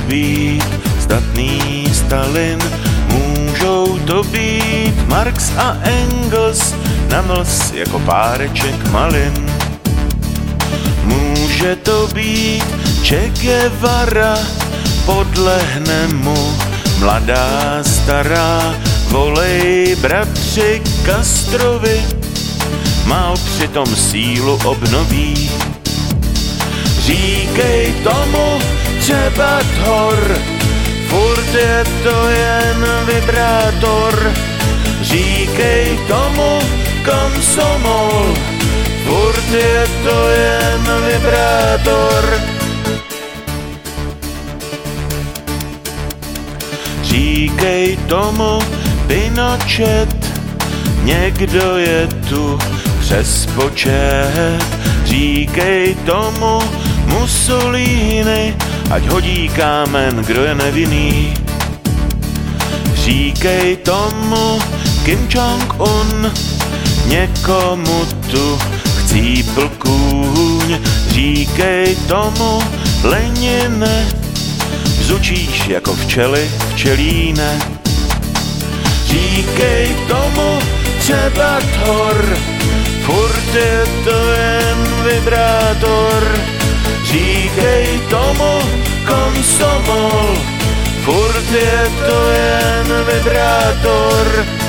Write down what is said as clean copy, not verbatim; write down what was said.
být zdatný Stalin, můžou to být Marx a Engels, na mlz jako páreček malin. Může to být Che Guevara, podlehne mu mladá stará, volej bratři Castrovi, Mao přitom sílu obnoví. Říkej tomu třeba Thor, furt je to jen vibrátor. Říkej tomu Komsomol, furt je to jen vibrátor. Říkej tomu Pinochet, někdo je tu přes počet. Říkej tomu Mussolini, ať hodí kámen, kdo je nevinný. Říkej tomu Kim Jong-un, někomu tu chcípl kůň. Říkej tomu Lenine, bzučíš jako včely včelíne. Říkej tomu třeba Thor, furt je to jen vibrátor. Říkej tomu Komsomol, furt je to jen vibrátor.